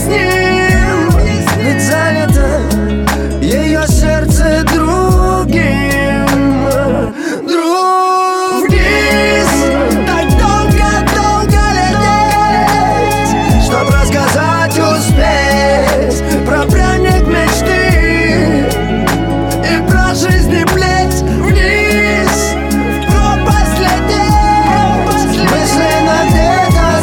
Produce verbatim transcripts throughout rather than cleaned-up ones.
ним, ведь занято ее сердце другим. Друг, вниз, так долго-долго лететь, чтоб рассказать, успеть про пряник мечты и про жизнь и плеть. Вниз, в пропасть лететь, мысленно где-то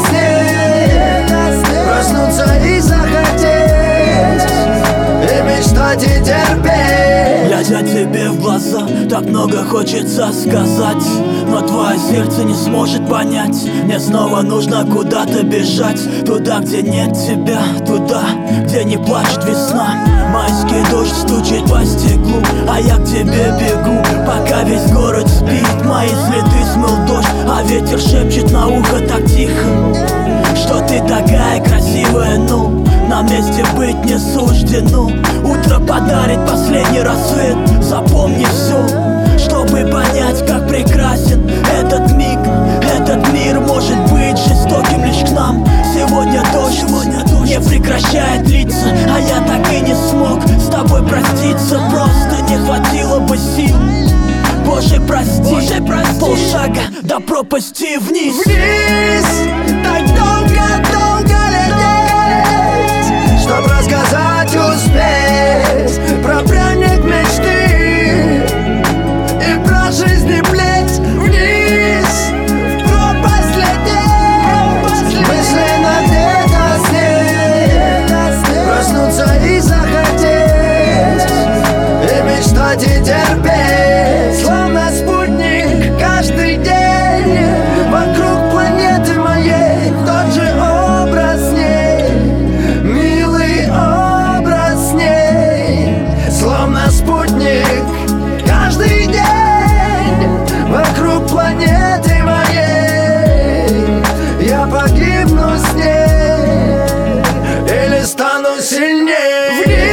здесь проснуться и захотеть, и мечтать, и терпеть. Глядя тебе в глаза, так много хочется сказать, но твое сердце не сможет понять. Мне снова нужно куда-то бежать, туда, где нет тебя, туда, где не плачет весна. Майский дождь стучит по стеклу, а я к тебе бегу, пока весь город спит. Мои следы смыл дождь, а ветер шепчет на ухо так тихо, что ты такая красивая, ну нам вместе быть не суждено. Утро подарит последний рассвет, запомни все, чтобы понять, как прекрасен этот миг. Этот мир может быть жестоким лишь к нам. Сегодня дождь, сегодня дождь не прекращает литься, а я так и не смог с тобой проститься. Просто не хватило бы сил. Боже, прости, Боже, прости. Полшага до пропасти вниз. Вниз, так долго-долго лететь, чтоб рассказать, успеть про пряник мечты и про жизнь и плеть. Вниз, в пропасть лететь, мысленно где-то здесь проснуться и захотеть, и мечтать, и терпеть. Словно спутник каждый день вокруг планеты моей, тот же образ с ней, милый образ с ней. Словно спутник каждый день вокруг планеты моей. Я погибну с ней или стану сильней.